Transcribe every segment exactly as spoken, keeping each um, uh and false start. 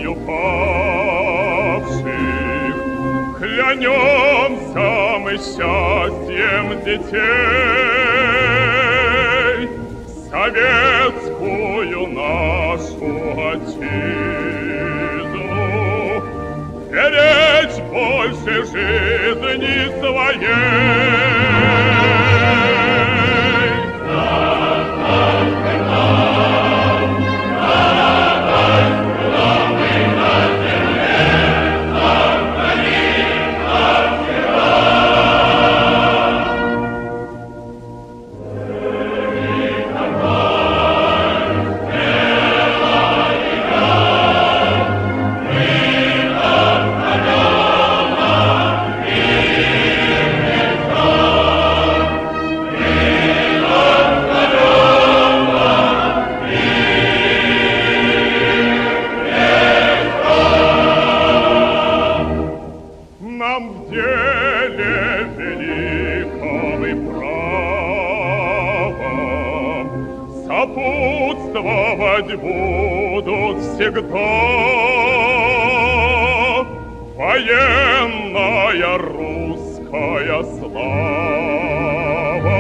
кровью павших, клянемся мы счастьем детей, советскую нашу отчизну беречь больше жизни своей. Нам в деле великом и правом сопутствовать будут всегда военная русская слава,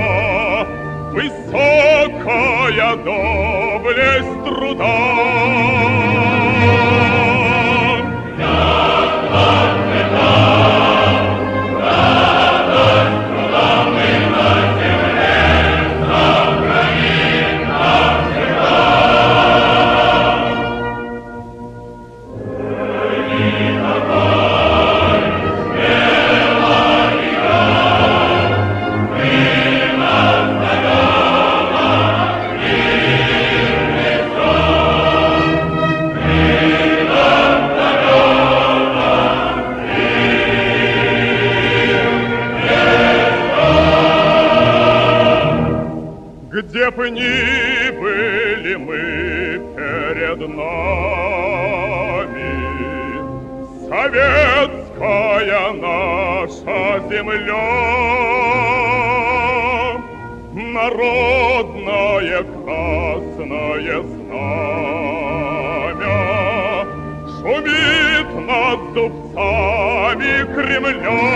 высокая доблесть труда. Где бы ни были мы перед нами, советская наша земля, народное красное знамя шумит над зубцами Кремля.